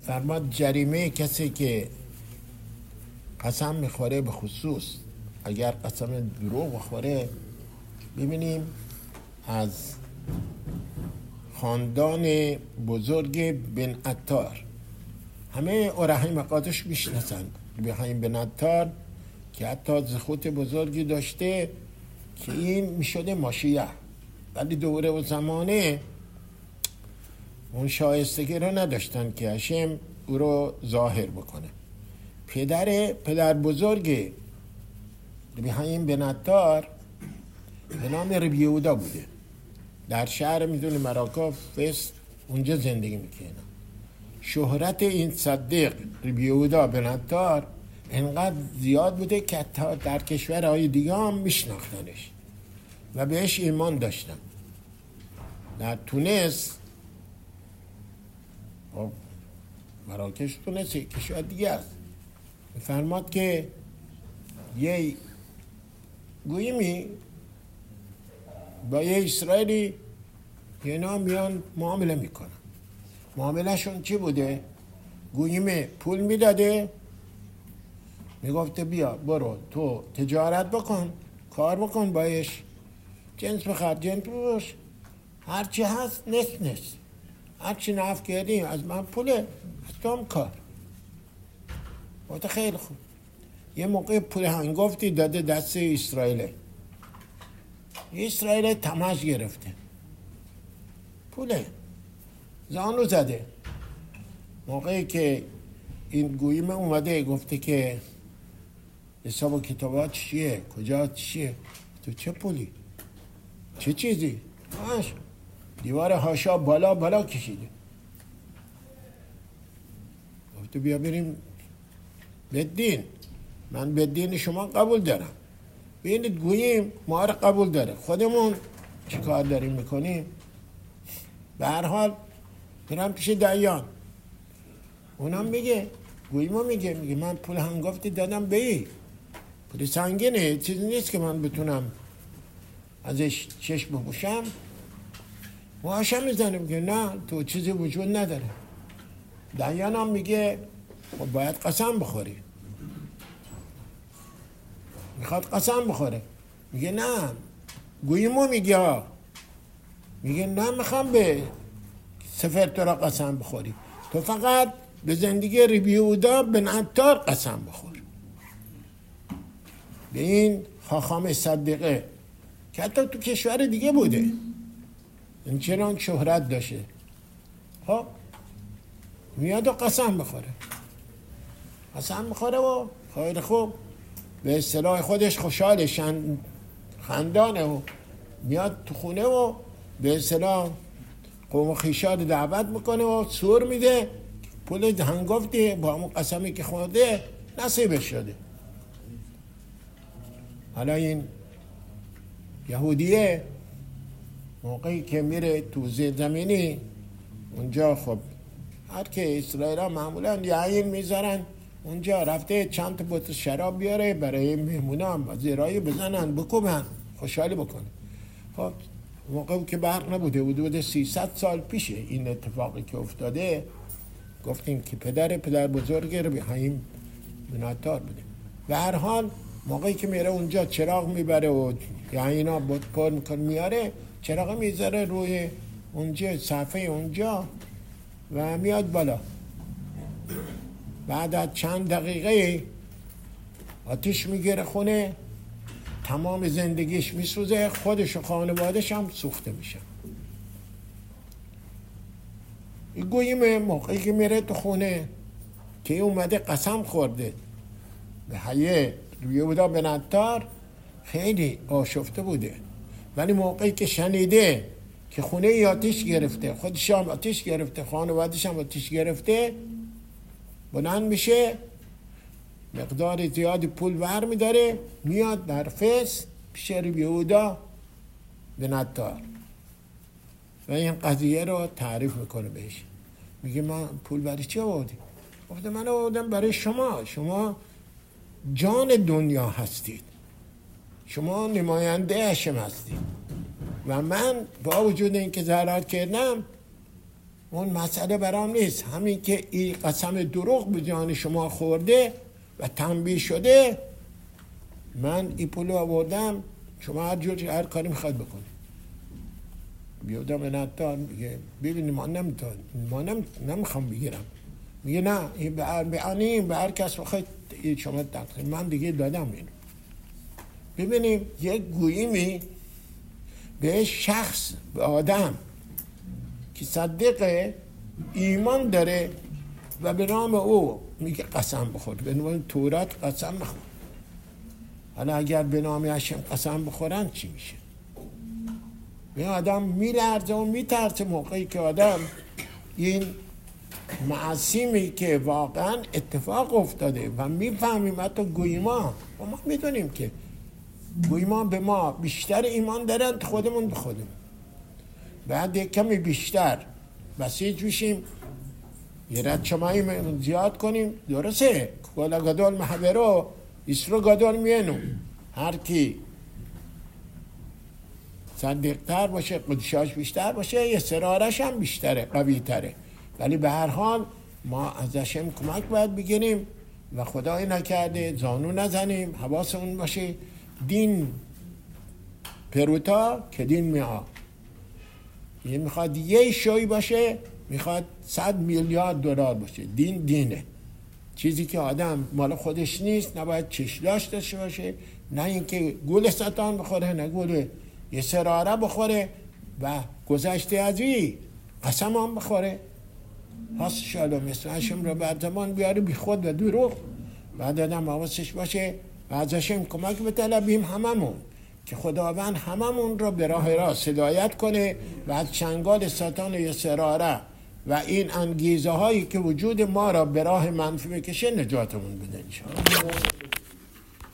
فرماد جریمه کسی که قسم میخوره، به خصوص اگر قسم دروغ بخوره، ببینیم از خاندان بزرگ بن عطار، همه اورحی مقادش میشناسن بن عطار که حتی زخوت بزرگی داشته که این میشده ماشیه، ولی دوره و زمانه اون شایستگی رو نداشتن که هشم او رو ظاهر بکنه. پدر بزرگ بن عطار به نام ربی یهودا بوده، در شهر میدونی مراکا فس اونجا زندگی میکنه. شهرت این صدیق ربی یهودا بن عطار انقدر زیاد بوده که حتی در کشورهای دیگه هم میشناختنش و بهش ایمان داشتن. در تونس، مراکش تونس کشور دیگه است، فرماد که یه گویمی با یه اسرائیلی اینا میان معامله میکنن. معاملهشون چی بوده؟ گویمه پول میداده، میگفته بیا برو تو تجارت بکن، کار بکن بایش، جنس بخر جنس بروش، هرچی هست نصف هرچی نفع کردیم از من پوله، از تو هم کار. وقت خیلی خوب. یه موقع پول هنگفتی داده دست اسرائیل تماش گرفته، پوله زانو زده. موقعی که این گویمه اومده گفته که حساب و کتابات چیه، کجا چیه، تو چه پولی، چه چیزی؟ دیوار هاشا بالا کشیده. گفته بیا بریم بدین، من بدین شما قبول دارم. ببینید گوییم ما رو قبول داره، خودمون چی کار داریم میکنیم؟ به هر حال میرم پیش دیان، اونم میگه، گوییمو میگه من پول هنگفتی دادم به ای، پول سنگینه، چیزی نیست که من بتونم ازش چشم بپوشم. و هاشم میزنیم که نه، تو چیزی وجود نداره. دیان هم میگه خب باید قسم بخوری. میخواد قسم بخوره، میگه نه، گوییمو میگه نه، میخوام به سفر تو را قسم بخوری، تو فقط به زندگی ربی یهودا بن عطار قسم بخور. به این خاخام صدیقه که حتی تو کشور دیگه بوده، این چنان شهرت داشته، خب میاد و قسم بخوره و خیلی خوب به اصطلاح خودش خوشحالش خندانه و میاد تو خونه و به اصطلاح قوم و خیشار دعوت میکنه و سور میده، پول هنگفتی با همون قسمی که خورده نصیبش شده. حالا این یهودیه موقعی که میره تو زمینی اونجا، خب هر که اسرائیل ها معمولا یعین میذارن اونجا، رفته چند تا بطل شراب بیاره برای مهمونان، زیرایی بزنن بکوبن خوشحالی بکنه. خب موقعی که برق نبوده، حدود 300 سال پیشه این اتفاقی که افتاده، گفتیم که پدر بزرگ ربی بن عطار بوده. و هر حال موقعی که میره اونجا چراغ میبره و یعینا پر میکنه میاره، چراغ میذاره روی اونجا صفحه اونجا و میاد بالا. بعد از چند دقیقه آتیش میگیره خونه، تمام زندگیش میسوزه، خودش و خانوادش هم سوخته میشه. این گوییم موقعی که میره تو خونه که اومده قسم خورده به حیه ربی یهودا بن عطار، خیلی آشفته بوده، ولی موقعی که شنیده که خونه ای آتیش گرفته، خودش هم آتیش گرفته، خانوادش هم آتیش گرفته، بلند میشه، مقدار زیادی پول ور میداره، میاد در فس پیش ربی یهودا بن عطار و این قضیه رو تعریف میکنه بهش. میگه من پول برای چی آوردی؟ گفته من آوردم برای شما جان دنیا هستید، شما نماینده هشم هستید و من با وجود اینکه ضرر کردم اون مسئله برام نیست. همین که این قسم دروغ به جان شما خورده و تنبیه شده، من این پولو آوردم، شما هر کاری میخواد بکنید. بیادم به عطار میگه ببینی ما نمیخوام بگیرم. میگه نه، این به هر کس بخواید شما تقسیم، من دیگه دادم اینو. ببینیم یک گوییمی به شخص، به آدم که صدق ایمان داره و به نام او میگه قسم بخور، به نام تورات قسم بخور. حالا اگر به نام هشم قسم بخورن چی میشه؟ این آدم میلرزه و میترسه موقعی که آدم این معصیمی که واقعا اتفاق افتاده و میفهمیم. حتی گویما و ما میدونیم که گویما به ما بیشتر ایمان دارن خودمون به خودمون. بعد یک کمی بیشتر بسیج بشیم، یه رد شمایی زیاد کنیم، درسته کلا گدال محبرو اسرو گدال میانو. هر کی صدقتر باشه، قدشاش بیشتر باشه، یه سرارش هم بیشتره، قوی تره. ولی به هر حال ما ازشم کمک باید بگیریم و خدای نکرده زانو نزنیم. حواسمون باشه دین پروتا که دین میاد. یه میخواد یه شوی باشه، میخواد 100 میلیارد دلار باشه. دین دینه، چیزی که آدم مال خودش نیست نباید چشلاش داشته باشه. نه اینکه گول سطان بخوره، نه گول یه سراره بخوره و گذشته از این قسم هم بخوره. حاس شالا مثل هشم رو بعد زمان بیاره بی خود و دروغ. بعد آدم حواسش باشه و از هشم کمک بطلبیم هممون که خداوند هممون رو به راه راست هدایت کنه و از چنگال ساتان یا سراره و این انگیزه هایی که وجود ما را به راه منفی بکشه نجاتمون بده انشاءالله.